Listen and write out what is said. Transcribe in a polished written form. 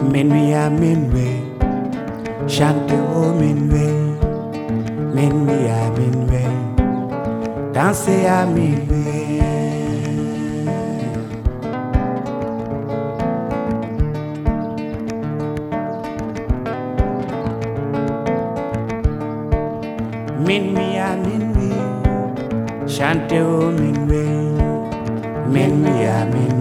Minuit à minuit, chante au minuit. Minuit à minuit, danser à minuit. Minuit à minuit, chante au minuit. Minuit à minuit.